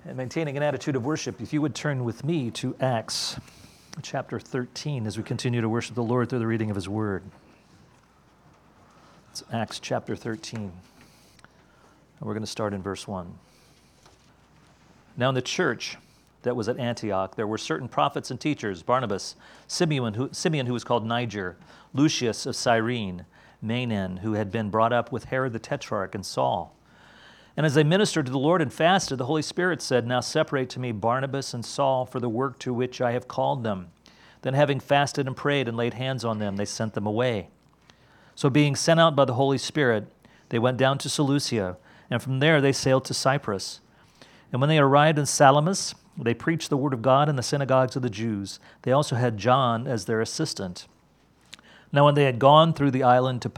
And maintaining an attitude of worship, if you would turn with me to Acts chapter 13 as we continue to worship the Lord through the reading of His Word. It's Acts chapter 13. And we're going to start in verse 1. Now in the church that was at Antioch, there were certain prophets and teachers, Barnabas, Simeon who was called Niger, Lucius of Cyrene, Manaen, who had been brought up with Herod the Tetrarch, and Saul. And as they ministered to the Lord and fasted, the Holy Spirit said, "Now separate to me Barnabas and Saul for the work to which I have called them." Then having fasted and prayed and laid hands on them, they sent them away. So being sent out by the Holy Spirit, they went down to Seleucia, and from there they sailed to Cyprus. And when they arrived in Salamis, they preached the word of God in the synagogues of the Jews. They also had John as their assistant. Now when they had gone through the island to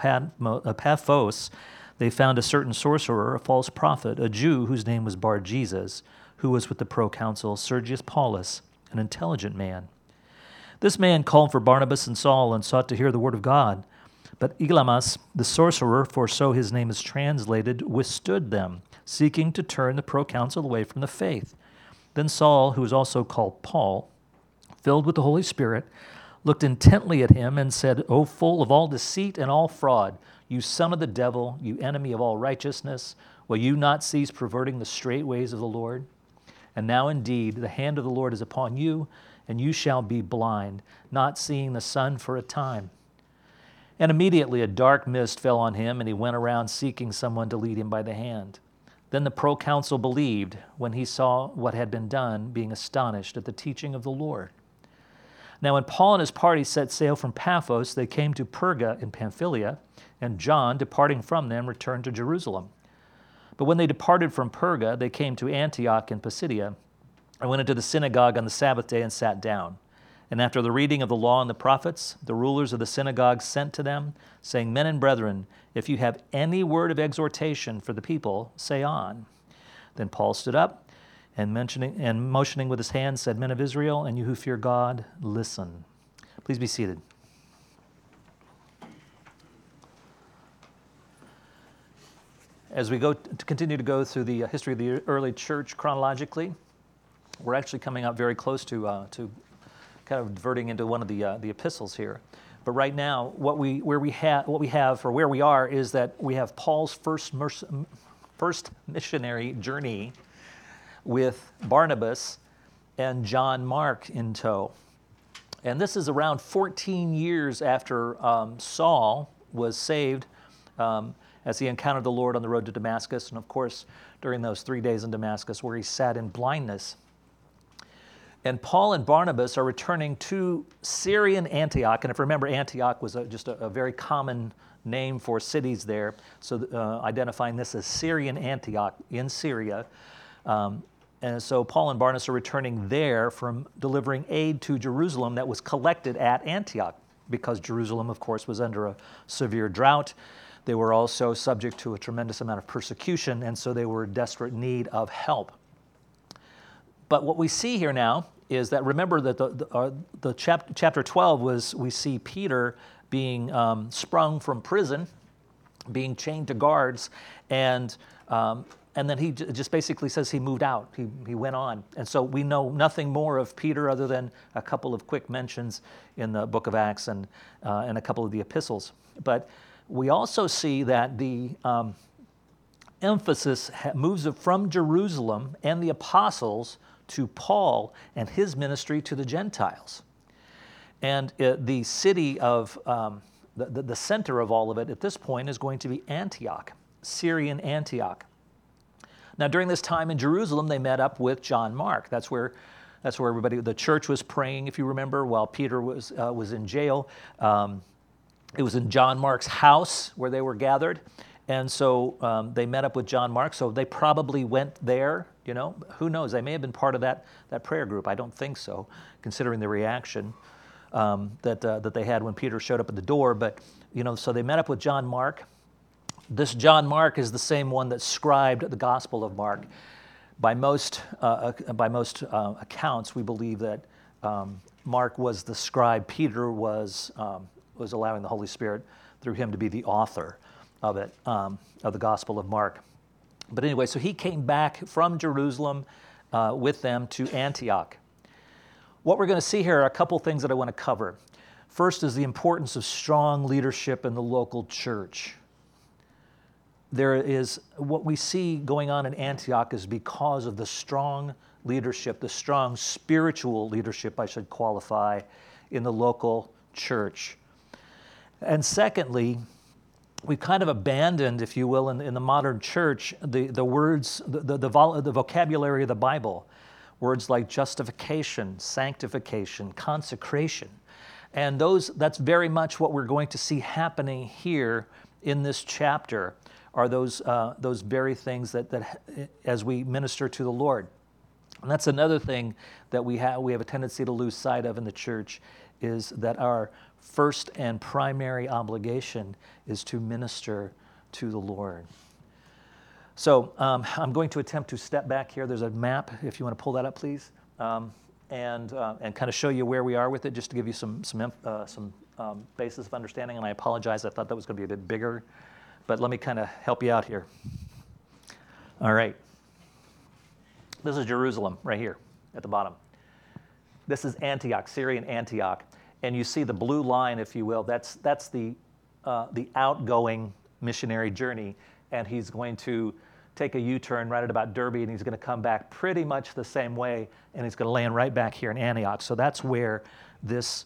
Paphos, they found a certain sorcerer, a false prophet, a Jew whose name was Bar-Jesus, who was with the proconsul Sergius Paulus, an intelligent man. This man called for Barnabas and Saul and sought to hear the word of God. But Elymas, the sorcerer, for so his name is translated, withstood them, seeking to turn the proconsul away from the faith. Then Saul, who was also called Paul, filled with the Holy Spirit, looked intently at him and said, "O full of all deceit and all fraud, you son of the devil, you enemy of all righteousness, will you not cease perverting the straight ways of the Lord? And now indeed the hand of the Lord is upon you, and you shall be blind, not seeing the sun for a time." And immediately a dark mist fell on him, and he went around seeking someone to lead him by the hand. Then the proconsul believed when he saw what had been done, being astonished at the teaching of the Lord. Now when Paul and his party set sail from Paphos, they came to Perga in Pamphylia, and John, departing from them, returned to Jerusalem. But when they departed from Perga, they came to Antioch in Pisidia, and went into the synagogue on the Sabbath day and sat down. And after the reading of the law and the prophets, the rulers of the synagogue sent to them, saying, "Men and brethren, if you have any word of exhortation for the people, say on." Then Paul stood up, and motioning with his hand, said, "Men of Israel, and you who fear God, listen." Please be seated. As we continue to go through the history of the early church chronologically, we're actually coming up very close to kind of diverting into one of the epistles here. But right now, where we are is that we have Paul's first missionary journey with Barnabas and John Mark in tow. And this is around 14 years after Saul was saved as he encountered the Lord on the road to Damascus, and of course, during those 3 days in Damascus where he sat in blindness. And Paul and Barnabas are returning to Syrian Antioch, and if you remember, Antioch was just a very common name for cities there, so identifying this as Syrian Antioch in Syria. And so Paul and Barnabas are returning there from delivering aid to Jerusalem that was collected at Antioch, because Jerusalem, of course, was under a severe drought. They were also subject to a tremendous amount of persecution, and so they were in desperate need of help. But what we see here now is that, remember that the chapter 12 was, we see Peter being sprung from prison, being chained to guards, and then he just basically says he moved out. He went on. And so we know nothing more of Peter other than a couple of quick mentions in the book of Acts and a couple of the epistles. But we also see that the emphasis moves from Jerusalem and the apostles to Paul and his ministry to the Gentiles. And the city of, the center of all of it at this point is going to be Antioch, Syrian Antioch. Now, during this time in Jerusalem, they met up with John Mark. That's where everybody, the church was praying, if you remember, while Peter was in jail. It was in John Mark's house where they were gathered. And so they met up with John Mark. So they probably went there, who knows? They may have been part of that prayer group. I don't think so, considering the reaction that they had when Peter showed up at the door. But, so they met up with John Mark. This John Mark is the same one that scribed the Gospel of Mark. By most accounts, we believe that Mark was the scribe. Peter was allowing the Holy Spirit through him to be the author of it, of the Gospel of Mark. But anyway, so he came back from Jerusalem with them to Antioch. What we're going to see here are a couple things that I want to cover. First is the importance of strong leadership in the local church. There is what we see going on in Antioch is because of the strong leadership, the strong spiritual leadership, I should qualify, in the local church. And secondly, we've kind of abandoned, if you will, in the modern church, the words, the vocabulary of the Bible. Words like justification, sanctification, consecration. And that's very much what we're going to see happening here in this chapter, are those very things that as we minister to the Lord. And that's another thing that we have a tendency to lose sight of in the church, is that our first and primary obligation is to minister to the Lord. So I'm going to attempt to step back here. There's a map, if you want to pull that up, please, and kind of show you where we are with it, just to give you some basis of understanding. And I apologize, I thought that was going to be a bit bigger, but let me kind of help you out here. All right. This is Jerusalem right here at the bottom. This is Antioch, Syrian Antioch, and you see the blue line, if you will. That's the outgoing missionary journey, and he's going to take a U-turn right at about Derbe, and he's going to come back pretty much the same way, and he's going to land right back here in Antioch. So that's where this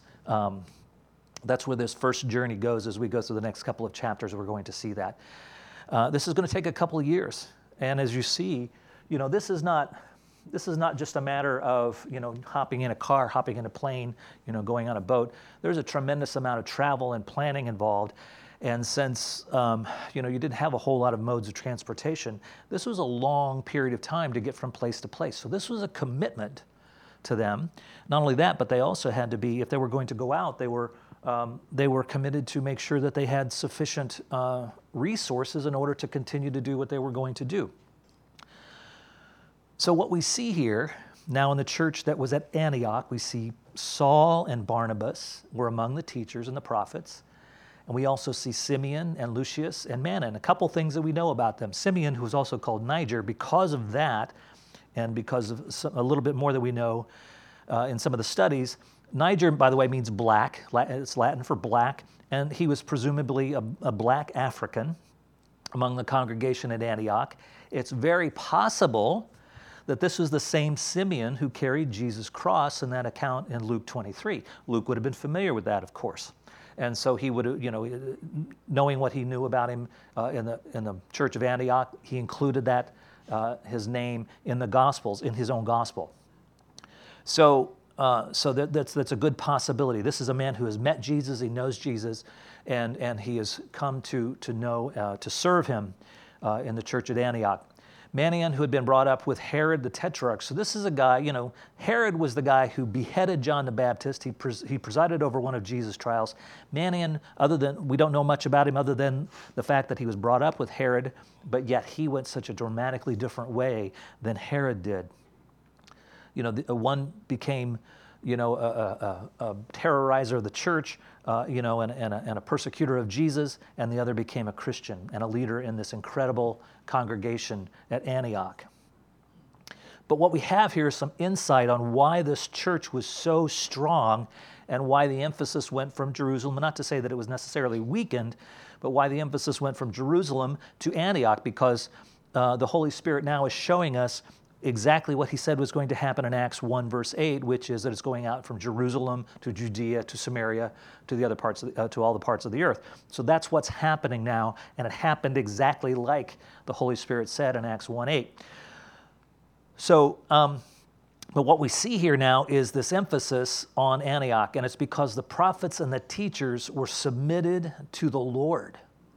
first journey goes. As we go through the next couple of chapters, we're going to see that. This is going to take a couple of years, and as you see, this is not just a matter of hopping in a car, hopping in a plane, going on a boat. There's a tremendous amount of travel and planning involved. And since you didn't have a whole lot of modes of transportation, this was a long period of time to get from place to place. So this was a commitment to them. Not only that, but they also had to be, if they were going to go out, they were committed to make sure that they had sufficient resources in order to continue to do what they were going to do. So what we see here now in the church that was at Antioch, we see Saul and Barnabas were among the teachers and the prophets. And we also see Simeon and Lucius and Manaen. A couple things that we know about them. Simeon, who is also called Niger, because of that, and because of a little bit more that we know in some of the studies, Niger, by the way, means black. It's Latin for black. And he was presumably a black African among the congregation at Antioch. It's very possible that this was the same Simeon who carried Jesus' cross in that account in Luke 23. Luke would have been familiar with that, of course. And so he would, knowing what he knew about him in the church of Antioch, he included that his name in the Gospels, in his own Gospel. So that's a good possibility. This is a man who has met Jesus, he knows Jesus, and he has come to know, to serve him in the church at Antioch. Manaen, who had been brought up with Herod the Tetrarch. So this is a guy, Herod was the guy who beheaded John the Baptist. He presided over one of Jesus' trials. Manaen, we don't know much about him other than the fact that he was brought up with Herod, but yet he went such a dramatically different way than Herod did. One became, a terrorizer of the church, and a persecutor of Jesus, and the other became a Christian and a leader in this incredible congregation at Antioch. But what we have here is some insight on why this church was so strong and why the emphasis went from Jerusalem, not to say that it was necessarily weakened, but why the emphasis went from Jerusalem to Antioch, because the Holy Spirit now is showing us exactly what he said was going to happen in Acts 1, verse 8, which is that it's going out from Jerusalem to Judea to Samaria to the other parts to all the parts of the earth. So that's what's happening now, and it happened exactly like the Holy Spirit said in Acts 1:8. So, but what we see here now is this emphasis on Antioch, and it's because the prophets and the teachers were submitted to the Lord.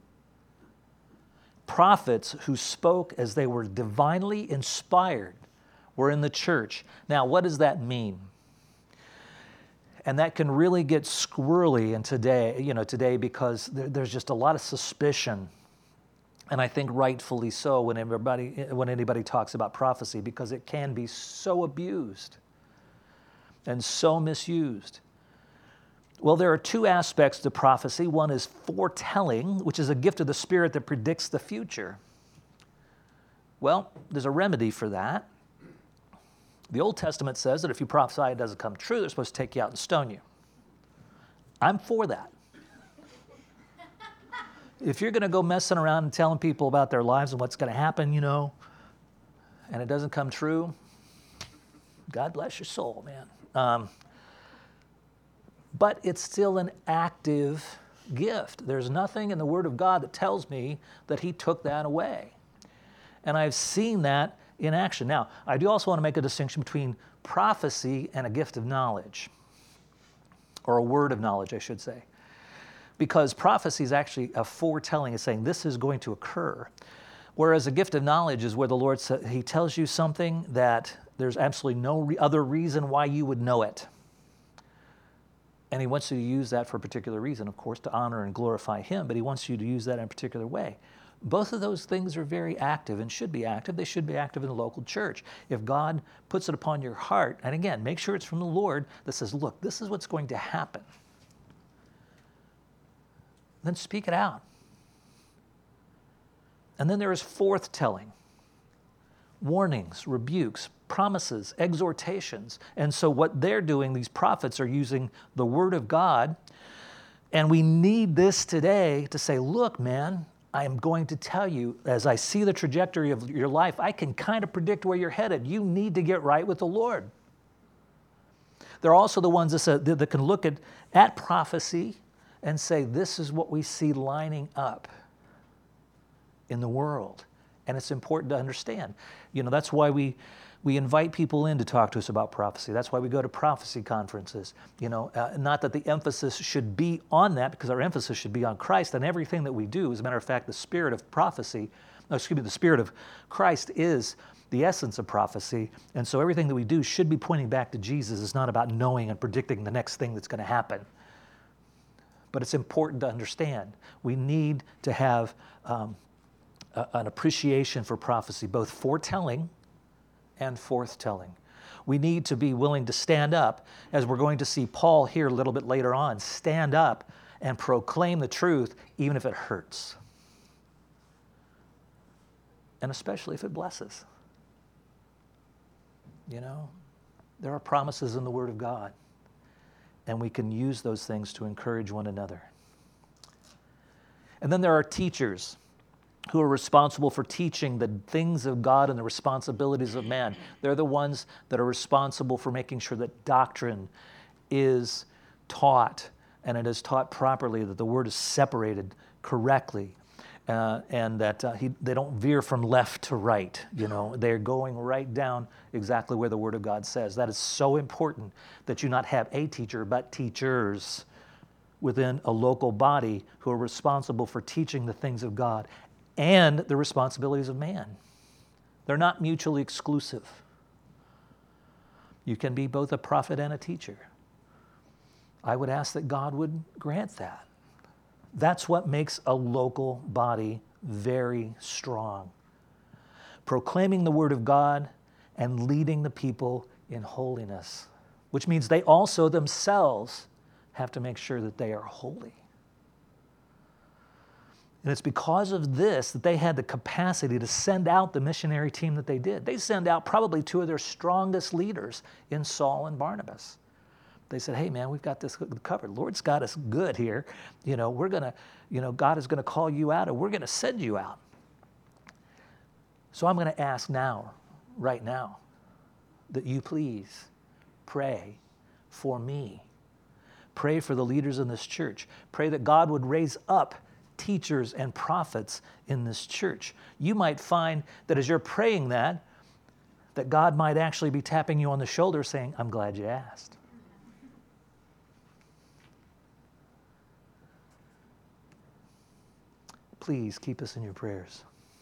Prophets who spoke as they were divinely inspired were in the church. Now, what does that mean? And that can really get squirrely in today, because there's just a lot of suspicion, and I think rightfully so when anybody talks about prophecy, because it can be so abused and so misused. Well, there are two aspects to prophecy. One is foretelling, which is a gift of the Spirit that predicts the future. Well, there's a remedy for that. The Old Testament says that if you prophesy and it doesn't come true, they're supposed to take you out and stone you. I'm for that. If you're going to go messing around and telling people about their lives and what's going to happen, and it doesn't come true, God bless your soul, man. But it's still an active gift. There's nothing in the Word of God that tells me that He took that away. And I've seen that in action. Now, I do also want to make a distinction between prophecy and a gift of knowledge, or a word of knowledge, I should say. Because prophecy is actually a foretelling. It's saying this is going to occur. Whereas a gift of knowledge is where the Lord says, He tells you something that there's absolutely no other reason why you would know it. And He wants you to use that for a particular reason, of course, to honor and glorify Him, but He wants you to use that in a particular way. Both of those things are very active and should be active. They should be active in the local church. If God puts it upon your heart, and again, make sure it's from the Lord that says, look, this is what's going to happen. Then speak it out. And then there is forthtelling, warnings, rebukes, promises, exhortations. And so what they're doing, these prophets are using the Word of God, and we need this today to say, look, man, I am going to tell you, as I see the trajectory of your life, I can kind of predict where you're headed. You need to get right with the Lord. They're also the ones that can look at prophecy and say, this is what we see lining up in the world. And it's important to understand. That's why we invite people in to talk to us about prophecy. That's why we go to prophecy conferences. Not that the emphasis should be on that, because our emphasis should be on Christ and everything that we do. As a matter of fact, the spirit of the Spirit of Christ is the essence of prophecy. And so everything that we do should be pointing back to Jesus. It's not about knowing and predicting the next thing that's going to happen. But it's important to understand. We need to have an appreciation for prophecy, both foretelling and forthtelling. We need to be willing to stand up, as we're going to see Paul here a little bit later on, stand up and proclaim the truth even if it hurts. And especially if it blesses. There are promises in the Word of God, and we can use those things to encourage one another. And then there are teachers who are responsible for teaching the things of God and the responsibilities of man. They're the ones that are responsible for making sure that doctrine is taught, and it is taught properly, that the Word is separated correctly, and that they don't veer from left to right. They're going right down exactly where the Word of God says. That is so important, that you not have a teacher, but teachers within a local body who are responsible for teaching the things of God and the responsibilities of man. They're not mutually exclusive. You can be both a prophet and a teacher. I would ask that God would grant that. That's what makes a local body very strong. Proclaiming the Word of God and leading the people in holiness, which means they also themselves have to make sure that they are holy. And it's because of this that they had the capacity to send out the missionary team that they did. They sent out probably two of their strongest leaders in Saul and Barnabas. They said, hey, man, we've got this covered. Lord's got us good here. We're going to, God is going to call you out, and we're going to send you out. So I'm going to ask now, right now, that you please pray for me. Pray for the leaders in this church. Pray that God would raise up teachers and prophets in this church. You might find that as you're praying that God might actually be tapping you on the shoulder saying, I'm glad you asked. Please keep us in your prayers.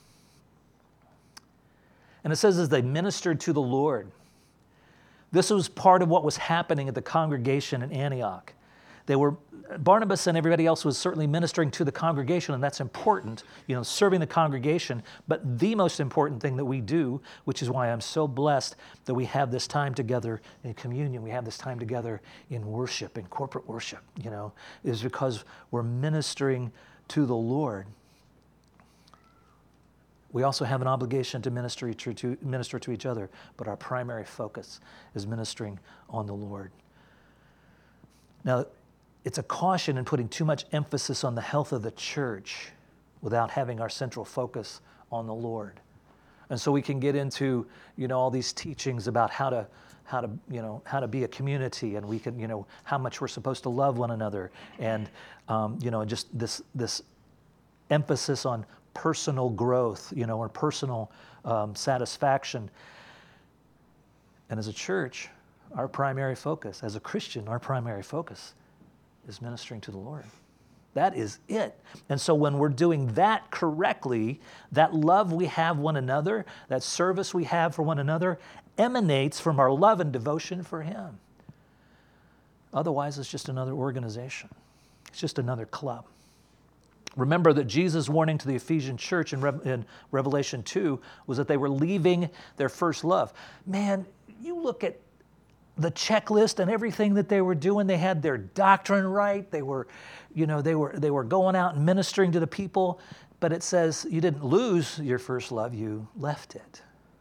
And it says, as they ministered to the Lord. This was part of what was happening at the congregation in Antioch. Barnabas and everybody else was certainly ministering to the congregation, and that's important, serving the congregation. But the most important thing that we do, which is why I'm so blessed that we have this time together in communion, we have this time together in worship, in corporate worship, is because we're ministering to the Lord. We also have an obligation to minister to each other, but our primary focus is ministering on the Lord. Now, it's a caution in putting too much emphasis on the health of the church without having our central focus on the Lord. And so we can get into, all these teachings about how to be a community, and we can, how much we're supposed to love one another, and, just this emphasis on personal growth, or personal satisfaction. And as a church, our primary focus, as a Christian, our primary focus is ministering to the Lord. That is it. And so when we're doing that correctly, that love we have one another, that service we have for one another, emanates from our love and devotion for Him. Otherwise, it's just another organization. It's just another club. Remember that Jesus' warning to the Ephesian church in Revelation 2 was that they were leaving their first love. Man, you look at the checklist and everything that they were doing. They had their doctrine right. They were going out and ministering to the people. But it says you didn't lose your first love, you left it.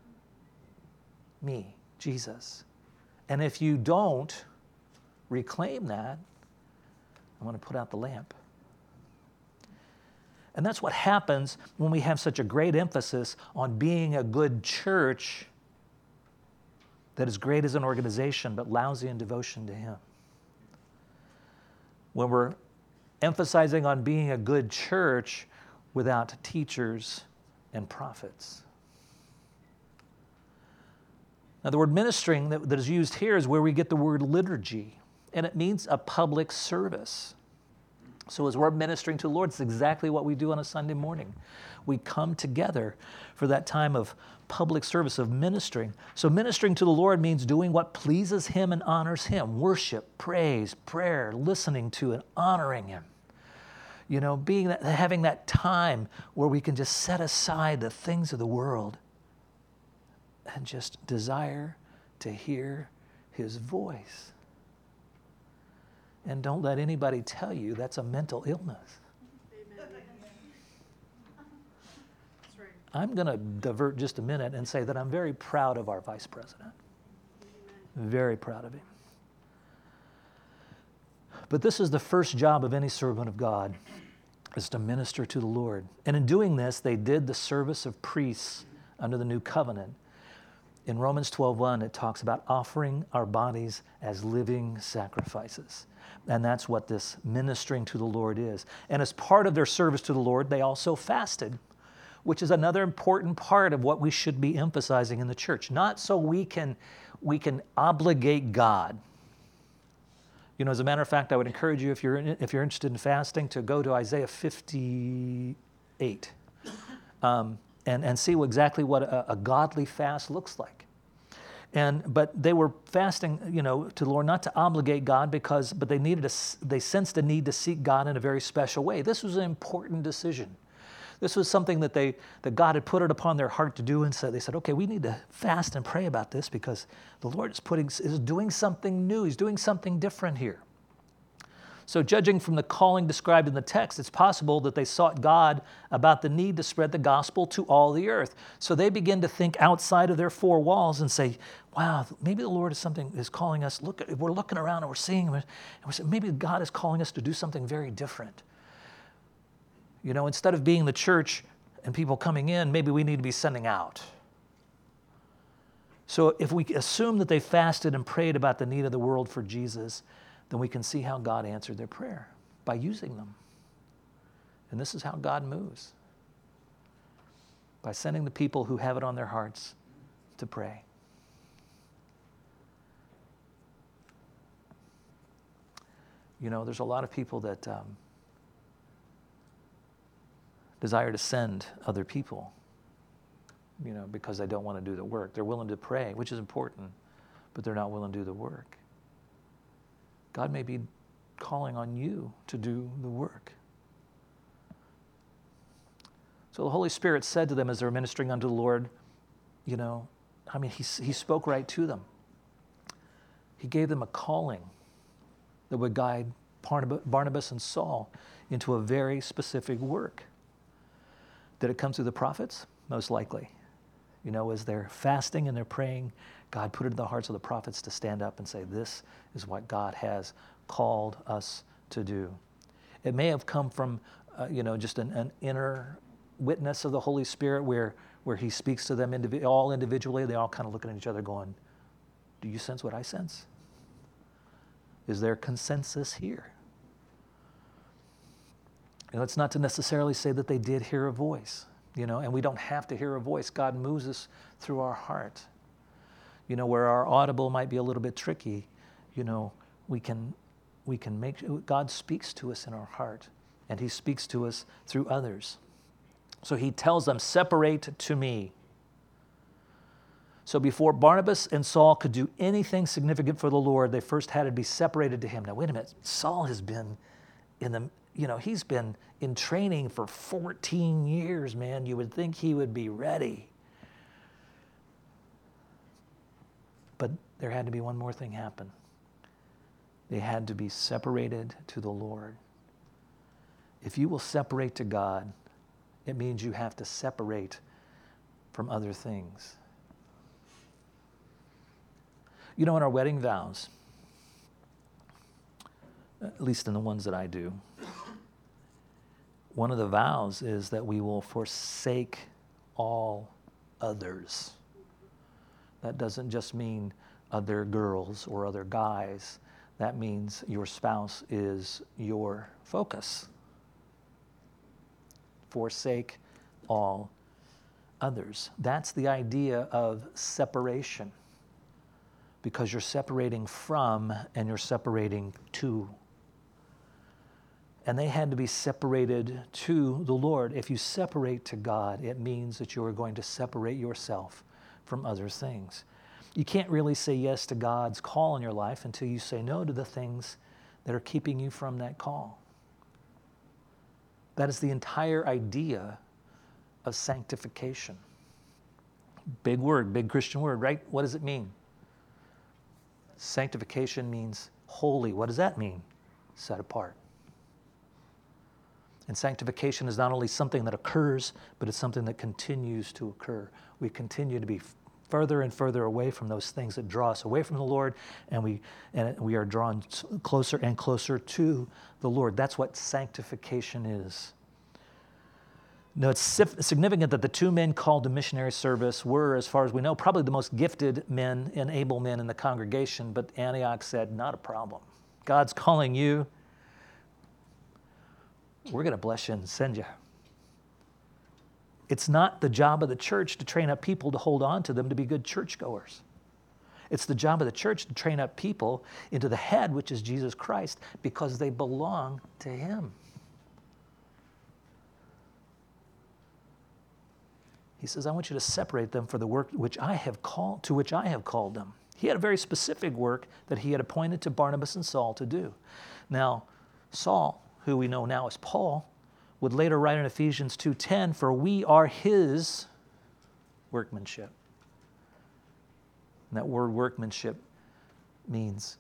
Me, Jesus. And if you don't reclaim that, I'm going to put out the lamp. And that's what happens when we have such a great emphasis on being a good church that is great as an organization but lousy in devotion to Him. When we're emphasizing on being a good church without teachers and prophets. Now, the word ministering that is used here is where we get the word liturgy, and it means a public service. So as we're ministering to the Lord, it's exactly what we do on a Sunday morning. We come together for that time of public service, of ministering. So ministering to the Lord means doing what pleases Him and honors Him. Worship, praise, prayer, listening to and honoring Him. Having that time where we can just set aside the things of the world and just desire to hear His voice. And don't let anybody tell you that's a mental illness. Amen. That's right. I'm going to divert just a minute and say that I'm very proud of our Vice President. Amen. Very proud of him. But this is the first job of any servant of God, is to minister to the Lord. And in doing this, they did the service of priests under the new covenant. In Romans 12:1, it talks about offering our bodies as living sacrifices. And that's what this ministering to the Lord is. And as part of their service to the Lord, they also fasted, which is another important part of what we should be emphasizing in the church. Not so we can obligate God. As a matter of fact, I would encourage you, if you're interested in fasting, to go to Isaiah 58 and see exactly what a godly fast looks like. But they were fasting, to the Lord, not to obligate God, but they sensed a need to seek God in a very special way. This was an important decision. This was something that God had put it upon their heart to do, and so they said, okay, we need to fast and pray about this because the Lord is doing something new. He's doing something different here. So judging from the calling described in the text, it's possible that they sought God about the need to spread the gospel to all the earth. So they begin to think outside of their four walls and say, wow, maybe the Lord is calling us. We're looking around and we're seeing Him, and we're saying, maybe God is calling us to do something very different. Instead of being the church and people coming in, maybe we need to be sending out. So if we assume that they fasted and prayed about the need of the world for Jesus, then we can see how God answered their prayer by using them. And this is how God moves, by sending the people who have it on their hearts to pray. There's a lot of people that desire to send other people, because they don't want to do the work. They're willing to pray, which is important, but they're not willing to do the work. God may be calling on you to do the work. So the Holy Spirit said to them as they were ministering unto the Lord, He spoke right to them. He gave them a calling that would guide Barnabas and Saul into a very specific work. Did it come through the prophets? most likely. As they're fasting and they're praying, God put it in the hearts of the prophets to stand up and say, this is what God has called us to do. It may have come from, just an inner witness of the Holy Spirit where he speaks to them all individually. They all kind of looking at each other going, do you sense what I sense? Is there consensus here? It's not to necessarily say that they did hear a voice, and we don't have to hear a voice. God moves us through our heart. Where our audible might be a little bit tricky, we can make, God speaks to us in our heart, and he speaks to us through others. So he tells them, separate to me. So before Barnabas and Saul could do anything significant for the Lord, they first had to be separated to him. Now, wait a minute. Saul has been he's been in training for 14 years, man. You would think he would be ready. But there had to be one more thing happen. They had to be separated to the Lord. If you will separate to God, it means you have to separate from other things. In our wedding vows, at least in the ones that I do, one of the vows is that we will forsake all others. That doesn't just mean other girls or other guys. That means your spouse is your focus. Forsake all others. That's the idea of separation, because you're separating from and you're separating to. And they had to be separated to the Lord. If you separate to God, it means that you are going to separate yourself from other things. You can't really say yes to God's call in your life until you say no to the things that are keeping you from that call. That is the entire idea of sanctification. Big word, big Christian word, right? What does it mean? Sanctification means holy. What does that mean? Set apart. And sanctification is not only something that occurs, but it's something that continues to occur. We continue to be further and further away from those things that draw us away from the Lord, and we are drawn closer and closer to the Lord. That's what sanctification is. Now, it's significant that the two men called to missionary service were, as far as we know, probably the most gifted men and able men in the congregation, but Antioch said, not a problem. God's calling you. We're going to bless you and send you. It's not the job of the church to train up people to hold on to them to be good churchgoers. It's the job of the church to train up people into the head, which is Jesus Christ, because they belong to him. He says, I want you to separate them for the work to which I have called them. He had a very specific work that he had appointed to Barnabas and Saul to do. Now, Saul, who we know now as Paul, would later write in Ephesians 2:10, for we are his workmanship. And that word workmanship means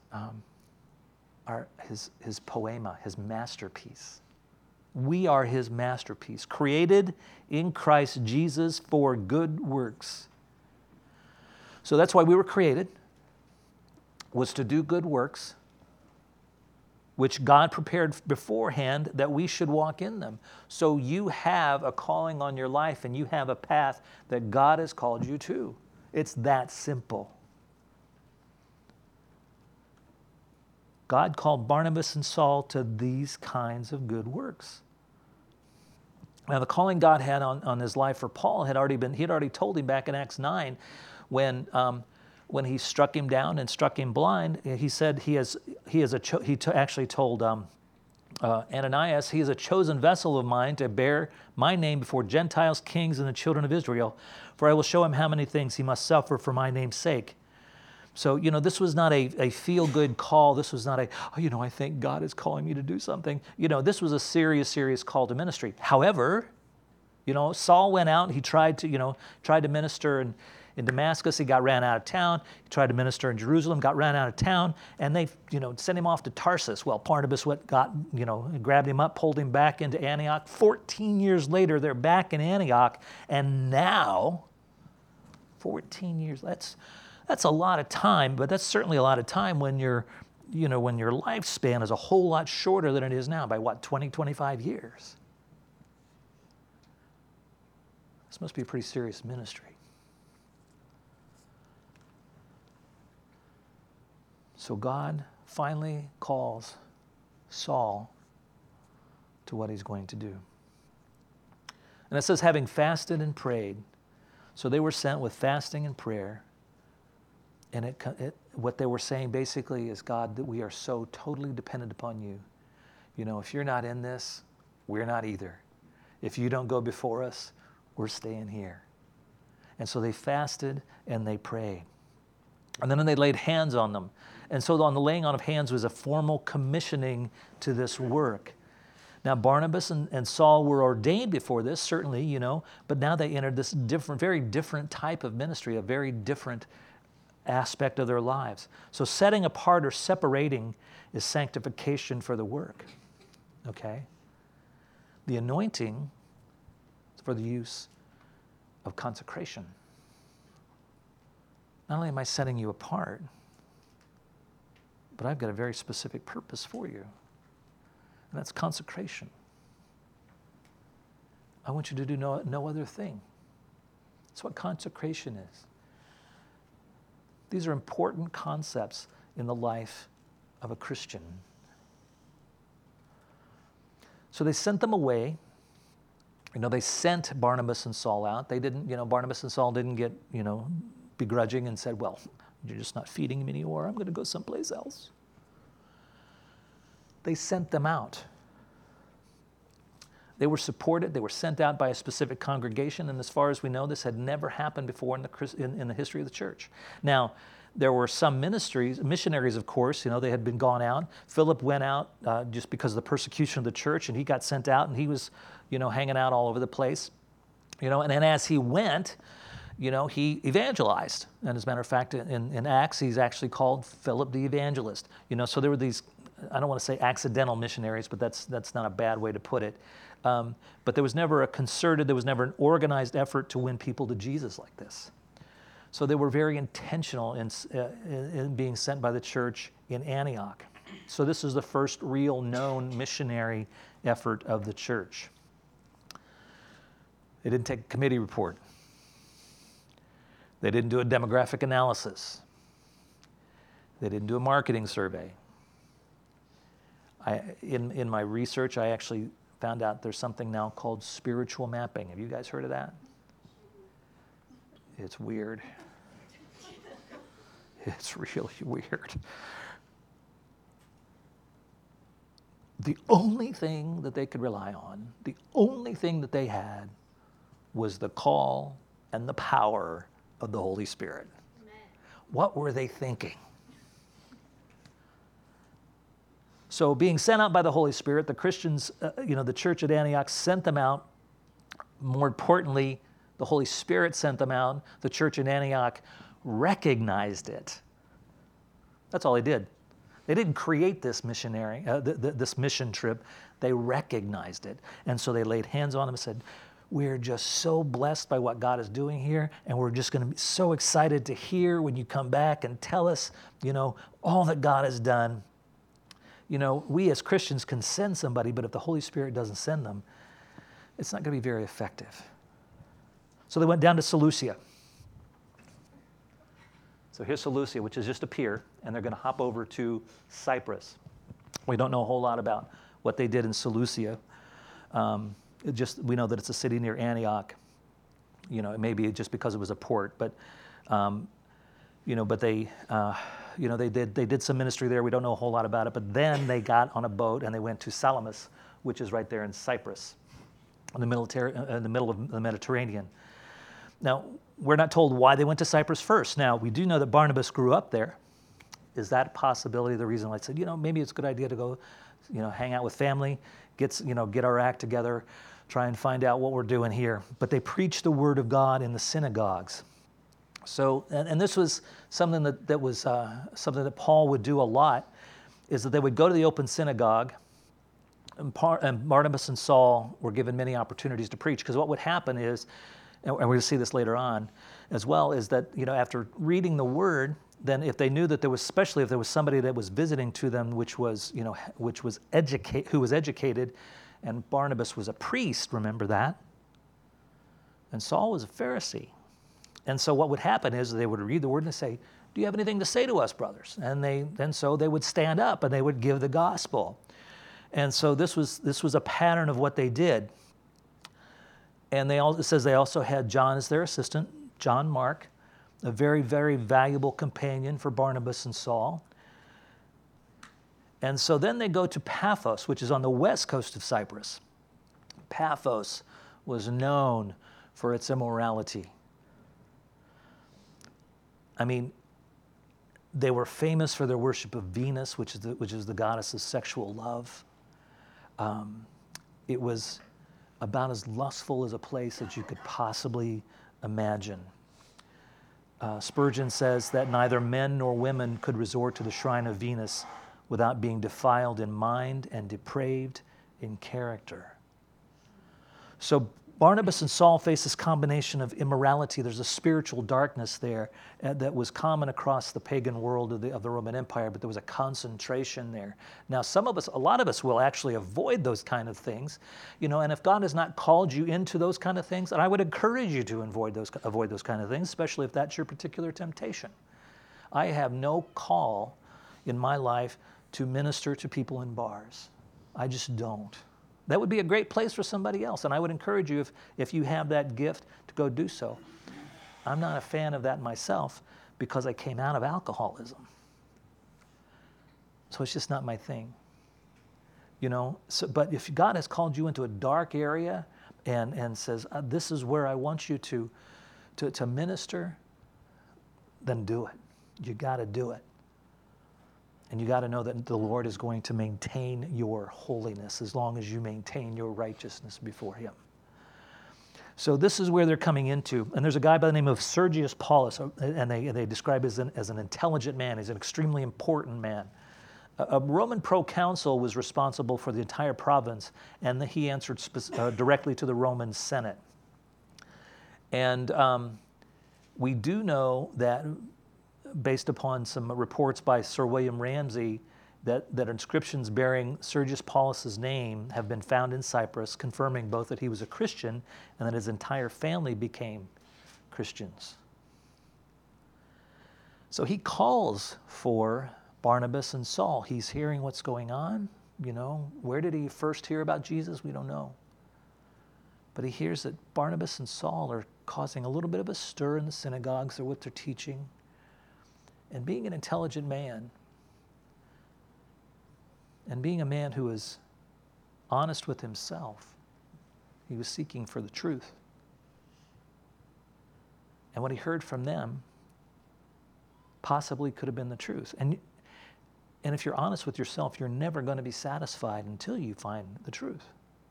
his poema, his masterpiece. We are his masterpiece, created in Christ Jesus for good works. So that's why we were created, was to do good works, which God prepared beforehand that we should walk in them. So you have a calling on your life, and you have a path that God has called you to. It's that simple. God called Barnabas and Saul to these kinds of good works. Now, the calling God had on his life for Paul he had already told him back in Acts 9 when he struck him down and struck him blind. He said actually told Ananias, he is a chosen vessel of mine to bear my name before Gentiles, kings, and the children of Israel. For I will show him how many things he must suffer for my name's sake. So, this was not a feel-good call. This was not I think God is calling me to do something. This was a serious, serious call to ministry. However, Saul went out and he tried to minister, in Damascus. He got ran out of town. He tried to minister in Jerusalem, got ran out of town, and they, sent him off to Tarsus. Well, Barnabas grabbed him up, pulled him back into Antioch. 14 years later, they're back in Antioch, and now, 14 years, that's a lot of time, but that's certainly a lot of time when your lifespan is a whole lot shorter than it is now by 20, 25 years. This must be a pretty serious ministry. So God finally calls Saul to what he's going to do. And it says, having fasted and prayed. So they were sent with fasting and prayer. And what they were saying basically is, God, that we are so totally dependent upon you. If you're not in this, we're not either. If you don't go before us, we're staying here. And so they fasted and they prayed. And then they laid hands on them. And so on the laying on of hands was a formal commissioning to this work. Now Barnabas and Saul were ordained before this, certainly, but now they entered this very different type of ministry, a very different aspect of their lives. So setting apart or separating is sanctification for the work. Okay? The anointing for the use of consecration. Not only am I setting you apart, but I've got a very specific purpose for you, and that's consecration. I want you to do no other thing. That's what consecration is. These are important concepts in the life of a Christian. So they sent them away. They sent Barnabas and Saul out. They didn't, Barnabas and Saul didn't get, begrudging and said, well, you're just not feeding him anymore. I'm going to go someplace else. They sent them out. They were supported. They were sent out by a specific congregation. And as far as we know, this had never happened before in the history of the church. Now, there were some missionaries, of course, they had been gone out. Philip went out just because of the persecution of the church, and he got sent out, and he was, hanging out all over the place. And then as he went, he evangelized. And as a matter of fact, in Acts, he's actually called Philip the evangelist. So there were these, I don't want to say accidental missionaries, but that's not a bad way to put it. But there was never there was never an organized effort to win people to Jesus like this. So they were very intentional in being sent by the church in Antioch. So this is the first real known missionary effort of the church. They didn't take a committee report. They didn't do a demographic analysis. They didn't do a marketing survey. In my research, I actually found out there's something now called spiritual mapping. Have you guys heard of that? It's weird. It's really weird. The only thing that they could rely on, the only thing that they had, was the call and the power of the Holy Spirit. Amen. What were they thinking? So being sent out by the Holy Spirit, the Christians, the church at Antioch sent them out. More importantly, the Holy Spirit sent them out. The church in Antioch recognized it. That's all they did. They didn't create this this mission trip. They recognized it. And so they laid hands on them and said, we're just so blessed by what God is doing here, and we're just going to be so excited to hear when you come back and tell us, all that God has done. We as Christians can send somebody, but if the Holy Spirit doesn't send them, it's not going to be very effective. So they went down to Seleucia. So here's Seleucia, which is just a pier, and they're going to hop over to Cyprus. We don't know a whole lot about what they did in Seleucia. We know that it's a city near Antioch. It may be just because it was a port, but they did some ministry there. We don't know a whole lot about it. But then they got on a boat and they went to Salamis, which is right there in Cyprus, in the middle of the Mediterranean. Now, we're not told why they went to Cyprus first. Now, we do know that Barnabas grew up there. Is that a possibility? The reason why I said, maybe it's a good idea to go, hang out with family, get our act together, try and find out what we're doing here. But they preached the word of God in the synagogues. So, and this was something that was something that Paul would do a lot, is that they would go to the open synagogue, and Barnabas and Saul were given many opportunities to preach. Because what would happen is, and we're going to see this later on as well, is that, after reading the word, then if they knew that there was, especially if there was somebody that was visiting to them, who was educated, and Barnabas was a priest, remember that, and Saul was a Pharisee. And so what would happen is they would read the word and say, "Do you have anything to say to us, brothers?" And so they would stand up and they would give the gospel. And so this was a pattern of what they did. And it says they also had John as their assistant, John Mark, a very, very valuable companion for Barnabas and Saul. And so then they go to Paphos, which is on the west coast of Cyprus. Paphos was known for its immorality. I mean, they were famous for their worship of Venus, which is the goddess of sexual love. It was about as lustful as a place that you could possibly imagine. Spurgeon says that neither men nor women could resort to the shrine of Venus without being defiled in mind and depraved in character. So Barnabas and Saul face this combination of immorality. There's a spiritual darkness there that was common across the pagan world of the Roman Empire, but there was a concentration there. Now, a lot of us will actually avoid those kind of things, and if God has not called you into those kind of things, and I would encourage you to avoid those kind of things, especially if that's your particular temptation. I have no call in my life to minister to people in bars. I just don't. That would be a great place for somebody else, and I would encourage you, if you have that gift, to go do so. I'm not a fan of that myself because I came out of alcoholism. So it's just not my thing. But if God has called you into a dark area and says, this is where I want you to minister, then do it. You got to do it. And you got to know that the Lord is going to maintain your holiness as long as you maintain your righteousness before Him. So this is where they're coming into. And there's a guy by the name of Sergius Paulus, and they describe him as an intelligent man. He's an extremely important man. A Roman proconsul was responsible for the entire province, and he answered directly to the Roman Senate. And we do know that, based upon some reports by Sir William Ramsay, that inscriptions bearing Sergius Paulus's name have been found in Cyprus, confirming both that he was a Christian and that his entire family became Christians. So he calls for Barnabas and Saul. He's hearing what's going on. Where did he first hear about Jesus? We don't know. But he hears that Barnabas and Saul are causing a little bit of a stir in the synagogues or what they're teaching. And being an intelligent man, and being a man who is honest with himself, he was seeking for the truth. And what he heard from them possibly could have been the truth. And if you're honest with yourself, you're never going to be satisfied until you find the truth.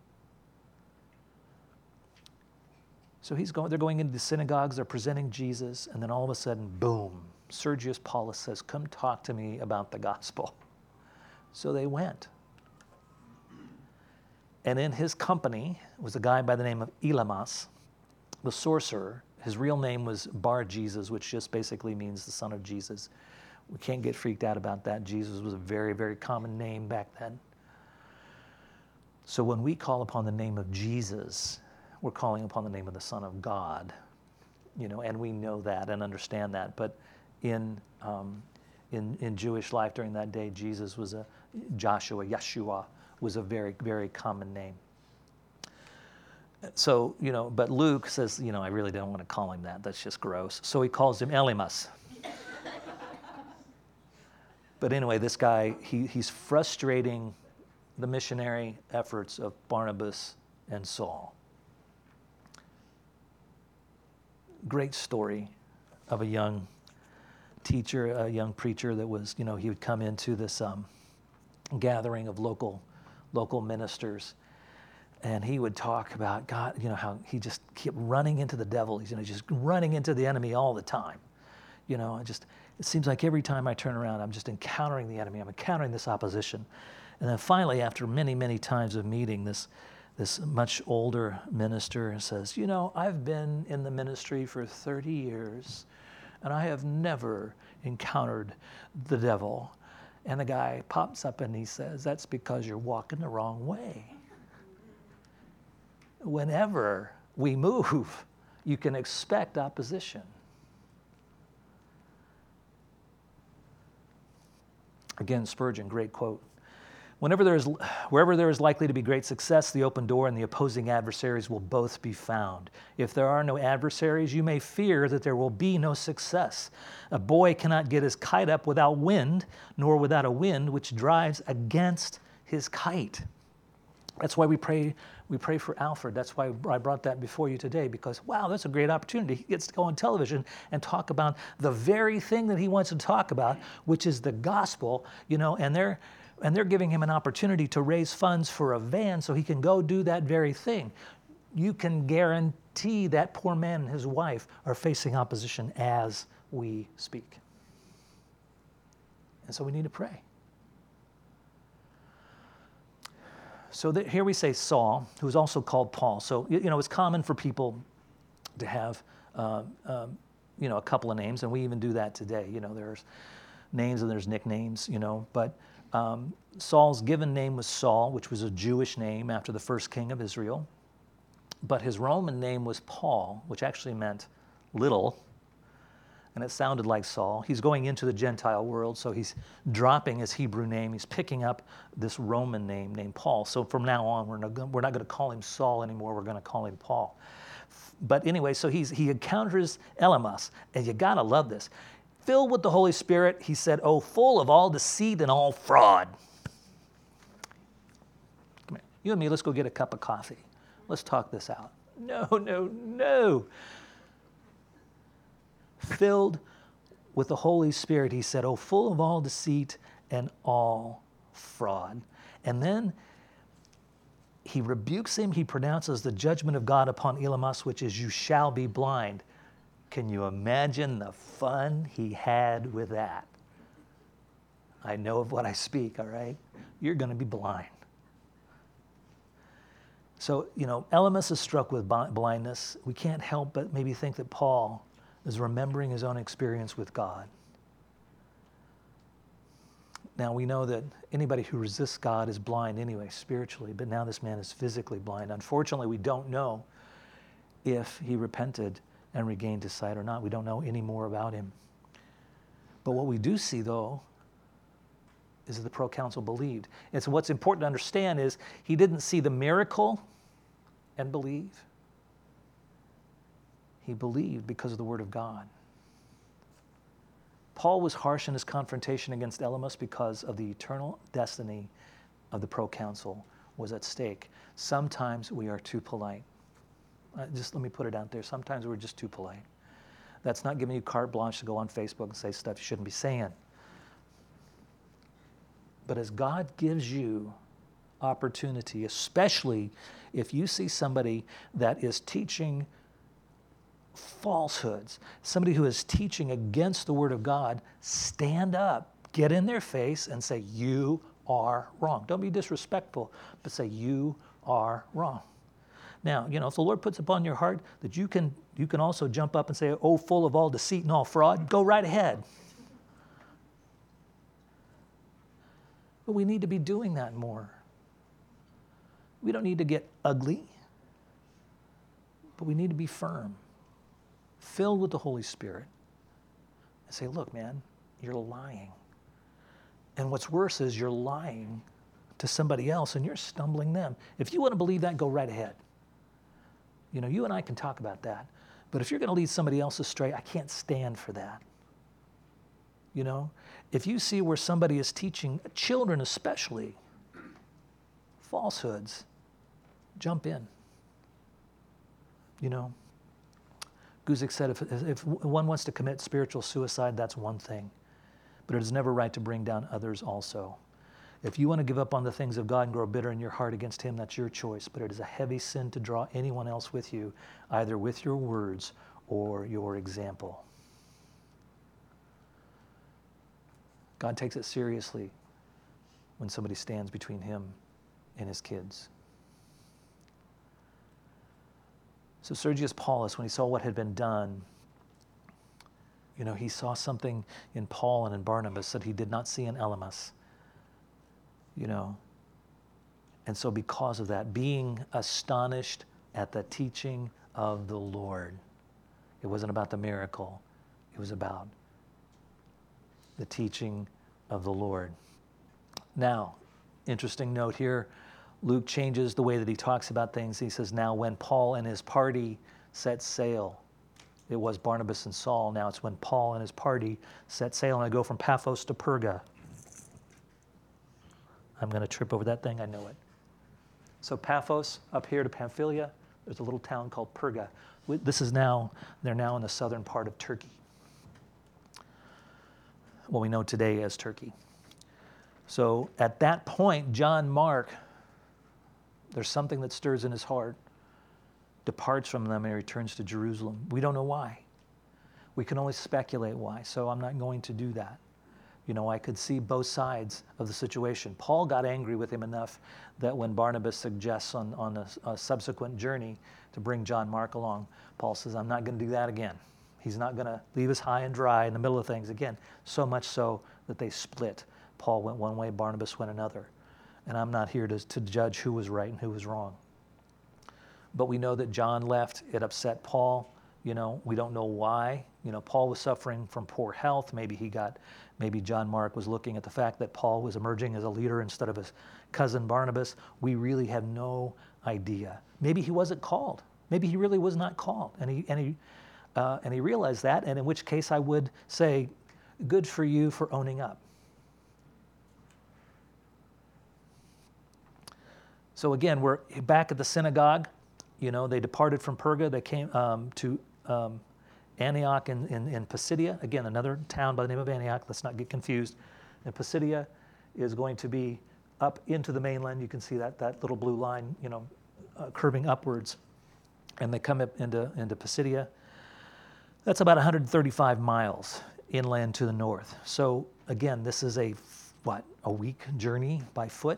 So they're going into the synagogues, they're presenting Jesus, and then all of a sudden, boom, Sergius Paulus says, "Come talk to me about the gospel." So they went. And in his company was a guy by the name of Elymas, the sorcerer. His real name was Bar Jesus, which just basically means the son of Jesus. We can't get freaked out about that. Jesus was a very, very common name back then. So when we call upon the name of Jesus, we're calling upon the name of the Son of God, and we know that and understand that. But in Jewish life during that day, Jesus was Yeshua was a very, very common name. So, but Luke says, I really don't want to call him that. That's just gross. So he calls him Elymas. But anyway, this guy, he's frustrating the missionary efforts of Barnabas and Saul. Great story of a young teacher, a young preacher that was, he would come into this gathering of local ministers. And he would talk about God, how he just kept running into the devil. He's just running into the enemy all the time. It seems like every time I turn around, I'm just encountering the enemy. I'm encountering this opposition. And then finally, after many, many times of meeting, this much older minister says, I've been in the ministry for 30 years, and I have never encountered the devil. And the guy pops up and he says, that's because you're walking the wrong way. Whenever we move, you can expect opposition. Again, Spurgeon, great quote. Wherever there is likely to be great success, the open door and the opposing adversaries will both be found. If there are no adversaries, you may fear that there will be no success. A boy cannot get his kite up without wind, nor without a wind which drives against his kite. That's why we pray for Alfred. That's why I brought that before you today, because, wow, that's a great opportunity. He gets to go on television and talk about the very thing that he wants to talk about, which is the gospel, and they're giving him an opportunity to raise funds for a van so he can go do that very thing. You can guarantee that poor man and his wife are facing opposition as we speak. And so we need to pray. So here we say Saul, who is also called Paul. So, it's common for people to have, a couple of names, and we even do that today. There's names and there's nicknames, but Saul's given name was Saul, which was a Jewish name after the first king of Israel. But his Roman name was Paul, which actually meant little, and it sounded like Saul. He's going into the Gentile world, so he's dropping his Hebrew name. He's picking up this Roman name named Paul. So from now on, we're not going to call him Saul anymore. We're going to call him Paul. But anyway, so he encounters Elymas, and you got to love this. Filled with the Holy Spirit, he said, "Oh, full of all deceit and all fraud." Come here. You and me, let's go get a cup of coffee. Let's talk this out. No. Filled with the Holy Spirit, he said, "Oh, full of all deceit and all fraud." And then he rebukes him. He pronounces the judgment of God upon Elymas, which is, "You shall be blind." Can you imagine the fun he had with that? I know of what I speak, all right? You're going to be blind. So, Elymas is struck with blindness. We can't help but maybe think that Paul is remembering his own experience with God. Now, we know that anybody who resists God is blind anyway, spiritually, but now this man is physically blind. Unfortunately, we don't know if he repented and regained his sight or not. We don't know any more about him. But what we do see, though, is that the proconsul believed. And so what's important to understand is he didn't see the miracle and believe. He believed because of the word of God. Paul was harsh in his confrontation against Elymas because of the eternal destiny of the proconsul was at stake. Sometimes we are too polite. Just let me put it out there. Sometimes we're just too polite. That's not giving you carte blanche to go on Facebook and say stuff you shouldn't be saying. But as God gives you opportunity, especially if you see somebody that is teaching falsehoods, somebody who is teaching against the Word of God, stand up, get in their face and say, "You are wrong." Don't be disrespectful, but say, "You are wrong." Now, if the Lord puts upon your heart that you can also jump up and say, "Oh, full of all deceit and all fraud," go right ahead. But we need to be doing that more. We don't need to get ugly, but we need to be firm, filled with the Holy Spirit, and say, "Look, man, you're lying." And what's worse is you're lying to somebody else and you're stumbling them. If you want to believe that, go right ahead. You and I can talk about that. But if you're going to lead somebody else astray, I can't stand for that. If you see where somebody is teaching, children especially, falsehoods, jump in. Guzik said, if one wants to commit spiritual suicide, that's one thing. But it is never right to bring down others also. If you want to give up on the things of God and grow bitter in your heart against him, that's your choice. But it is a heavy sin to draw anyone else with you, either with your words or your example. God takes it seriously when somebody stands between him and his kids. So Sergius Paulus, when he saw what had been done, he saw something in Paul and in Barnabas that he did not see in Elymas. And so because of that, being astonished at the teaching of the Lord. It wasn't about the miracle. It was about the teaching of the Lord. Now, interesting note here, Luke changes the way that he talks about things. He says, now when Paul and his party set sail, it was Barnabas and Saul. Now it's when Paul and his party set sail, and I go from Paphos to Perga. I'm going to trip over that thing, I know it. So Paphos, up here to Pamphylia, there's a little town called Perga. They're now in the southern part of Turkey. What we know today as Turkey. So at that point, John Mark, there's something that stirs in his heart, departs from them and returns to Jerusalem. We don't know why. We can only speculate why, so I'm not going to do that. I could see both sides of the situation. Paul got angry with him enough that when Barnabas suggests on a subsequent journey to bring John Mark along, Paul says, I'm not going to do that again. He's not going to leave us high and dry in the middle of things again, so much so that they split. Paul went one way, Barnabas went another. And I'm not here to judge who was right and who was wrong. But we know that John left. It upset Paul. We don't know why. Paul was suffering from poor health. Maybe John Mark was looking at the fact that Paul was emerging as a leader instead of his cousin Barnabas. We really have no idea. Maybe he wasn't called. Maybe he really was not called. And he realized that, and in which case I would say, good for you for owning up. So again, we're back at the synagogue. They departed from Perga. They came to Antioch in Pisidia. Again, another town by the name of Antioch. Let's not get confused. And Pisidia is going to be up into the mainland. You can see that little blue line, curving upwards. And they come up into Pisidia. That's about 135 miles inland to the north. So again, this is a week journey by foot.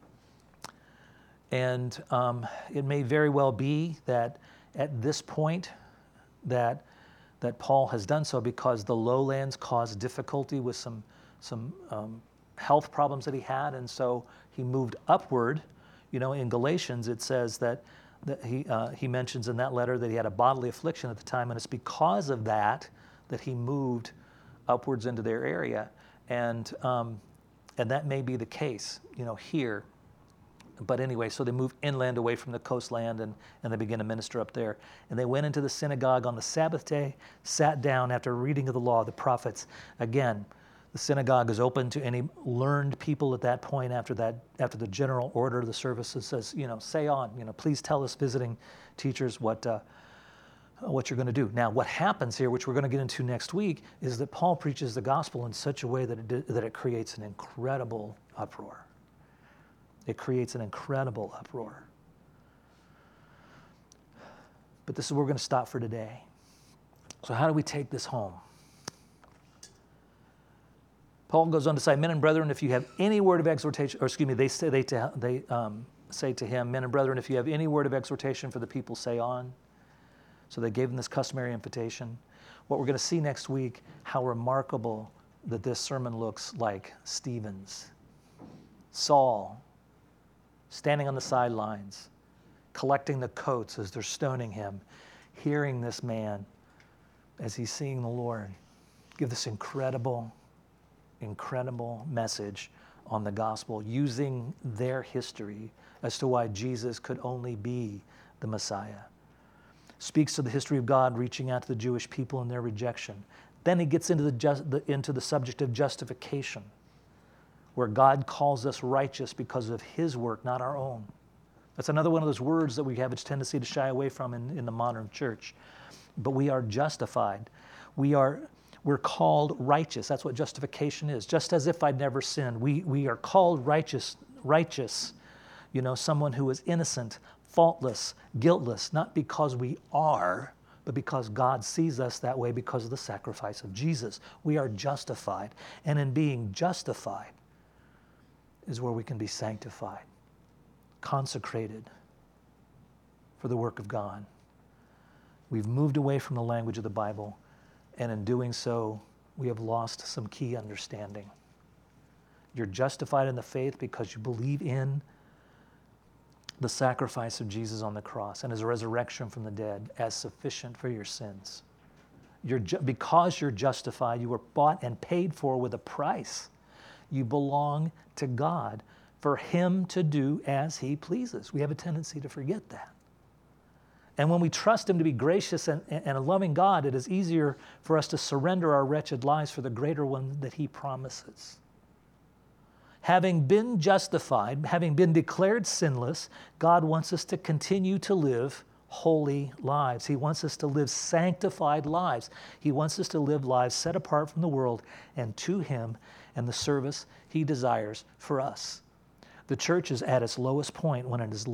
And it may very well be that at this point that Paul has done so because the lowlands caused difficulty with some health problems that he had, and so he moved upward. In Galatians it says that he mentions in that letter that he had a bodily affliction at the time, and it's because of that he moved upwards into their area, and that may be the case, here. But anyway, so they moved inland away from the coastland and they began to minister up there. And they went into the synagogue on the Sabbath day, sat down after reading of the law, the prophets. Again, the synagogue is open to any learned people at that point after the general order of the services says, say on, please tell us visiting teachers what you're going to do. Now, what happens here, which we're going to get into next week, is that Paul preaches the gospel in such a way that it creates an incredible uproar. It creates an incredible uproar. But this is where we're going to stop for today. So how do we take this home? Paul goes on to say, men and brethren, if you have any word of exhortation, they say to him, men and brethren, if you have any word of exhortation for the people, say on. So they gave him this customary invitation. What we're going to see next week, how remarkable that this sermon looks like Stephen's. Saul, standing on the sidelines, collecting the coats as they're stoning him, hearing this man as he's seeing the Lord give this incredible message on the gospel, using their history as to why Jesus could only be the Messiah. Speaks to the history of God reaching out to the Jewish people and their rejection. Then he gets into the subject of justification, where God calls us righteous because of his work, not our own. That's another one of those words that we have a tendency to shy away from in the modern church. But we are justified. We are We're called righteous. That's what justification is. Just as if I'd never sinned. We are called righteous, someone who is innocent, faultless, guiltless, not because we are, but because God sees us that way because of the sacrifice of Jesus. We are justified. And in being justified is where we can be sanctified, consecrated for the work of God. We've moved away from the language of the Bible, and in doing so, we have lost some key understanding. You're justified in the faith because you believe in the sacrifice of Jesus on the cross and his resurrection from the dead as sufficient for your sins. Because you're justified, you were bought and paid for with a price. You belong to God for him to do as he pleases. We have a tendency to forget that. And when we trust him to be gracious and a loving God, it is easier for us to surrender our wretched lives for the greater one that he promises. Having been justified, having been declared sinless, God wants us to continue to live holy lives. He wants us to live sanctified lives. He wants us to live lives set apart from the world and to him and the service he desires for us. The church is at its lowest point when it is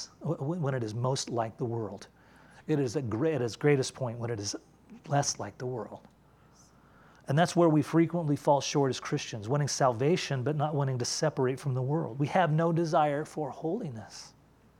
most like the world. It is at its greatest point when it is less like the world. And that's where we frequently fall short as Christians, wanting salvation but not wanting to separate from the world. We have no desire for holiness.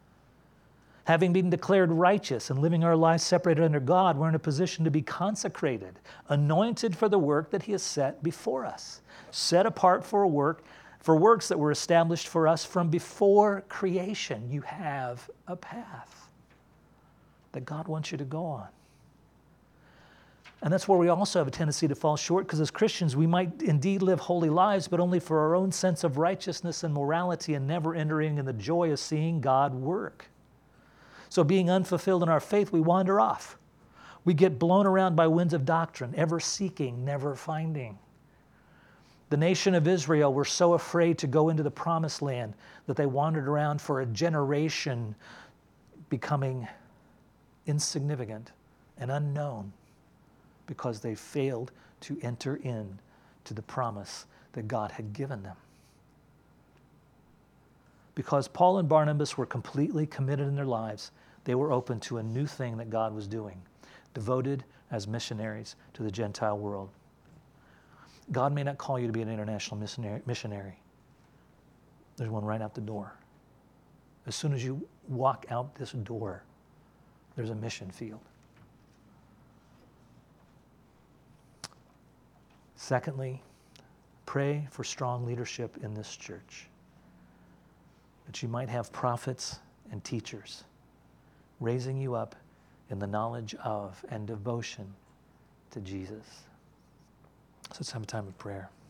Having been declared righteous and living our lives separated under God, we're in a position to be consecrated, anointed for the work that he has set before us, set apart for works that were established for us from before creation. You have a path that God wants you to go on. And that's where we also have a tendency to fall short, because as Christians, we might indeed live holy lives, but only for our own sense of righteousness and morality and never entering in the joy of seeing God work. So being unfulfilled in our faith, we wander off. We get blown around by winds of doctrine, ever seeking, never finding. The nation of Israel were so afraid to go into the promised land that they wandered around for a generation, becoming insignificant and unknown because they failed to enter in to the promise that God had given them. Because Paul and Barnabas were completely committed in their lives, they were open to a new thing that God was doing, devoted as missionaries to the Gentile world. God may not call you to be an international missionary. There's one right out the door. As soon as you walk out this door, there's a mission field. Secondly, pray for strong leadership in this church, that you might have prophets and teachers raising you up in the knowledge of and devotion to Jesus. So let's have a time of prayer.